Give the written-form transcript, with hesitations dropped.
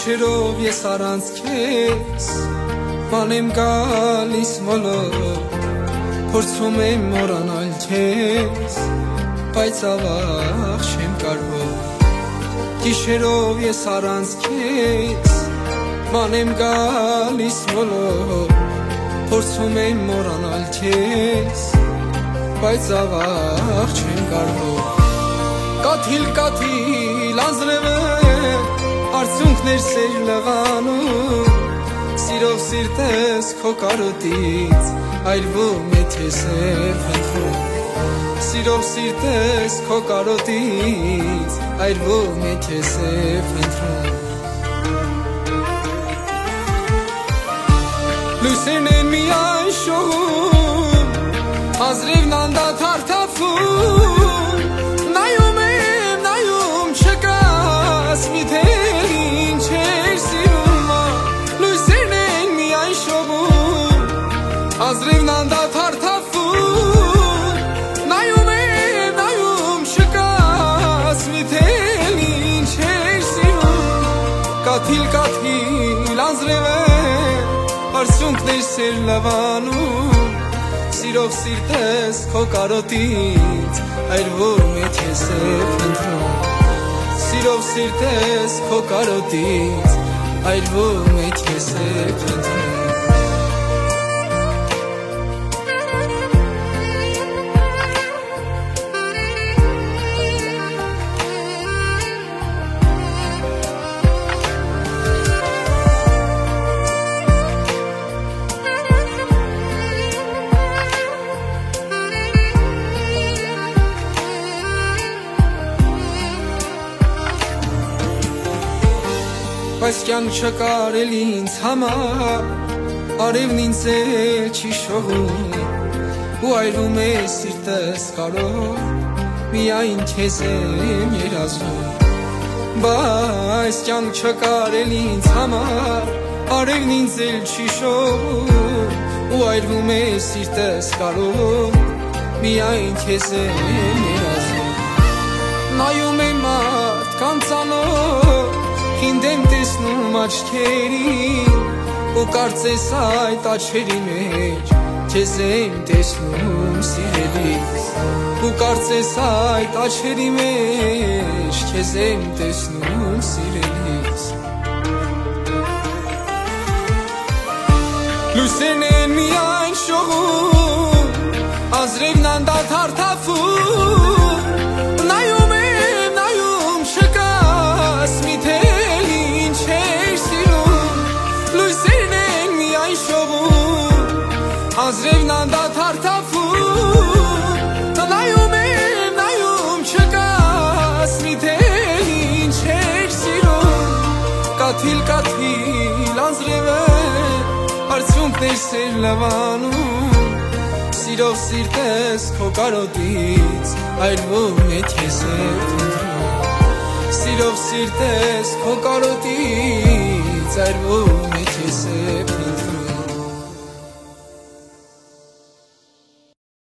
Գիշերով ես առանց քեզ ման եմ գալիս մոլոր Փորձում եմ մոռանալ քեզ բայց ավաղ չեմ կարող Գիշերով ես առանց քեզ ման եմ գալիս մոլոր Փորձում եմ մոռանալ քեզ բայց ավաղ չեմ կարող Կաթիլ անձրևը Արցունքներ սեր լվանում Սիրով սիրտես քո կարոտից Այրվում է քեզ է փնտրում Սիրով սիրտես քո կարոտից Այրվում է քեզ է փնտրում Լույսերն են միայն շողում Ազրևն անդադար թափվում Նայում եմ, նայում չկաս Միթե ինչ էր սիրում Լույսերն են միայն շողում Ազրևն անդադար թափվում Նայում եմ, նայում չկաս Միթե ինչ էր սիրում Կաթիլ անձրևը Արցունքներ սեր լվանում Սիրով սիրտես քո կարոտից Այրվում է քեզ է փնտրում Սիրով սիրտես քո կարոտից Այրվում է քեզ է փնտրում Բայց կյանք չկարել ինձ համար Արևն ինձ էլ չի շողում Ու այրվում է սիրտս կարոր Միայն քեզ եմ երազում Բայց կյանք չկարել ինձ համար Արևն ինձ էլ չի շողում Ու այրվում է սիրտս կարոր Միայն քեզ եմ երազում Նայում եմ մարդկանց անոր Ինձ եմ տեսնում աչքերին Ու կարծես այդ աչքերի մեջ Քեզ եմ տեսնում սիրելիս Ու կարծես այդ աչքերի մեջ Քեզ եմ տեսնում սիրելիս Լույսերն են միայն շողում Ազրևն անդադար թափվում Նայում եմ, նայում չկաս Միթե Ազրևն անդադար թափվում Նայում եմ, նայում չկաս Միթե ինչ էր սիրում Կաթիլ անձրևը Արցունքներ սեր լվանում Սիրով սիրտես քո կարոտից Այրվում է քեզ է փնտրում Սիրով սիրտես քո կարոտից Այրվում է քեզ է փնտրում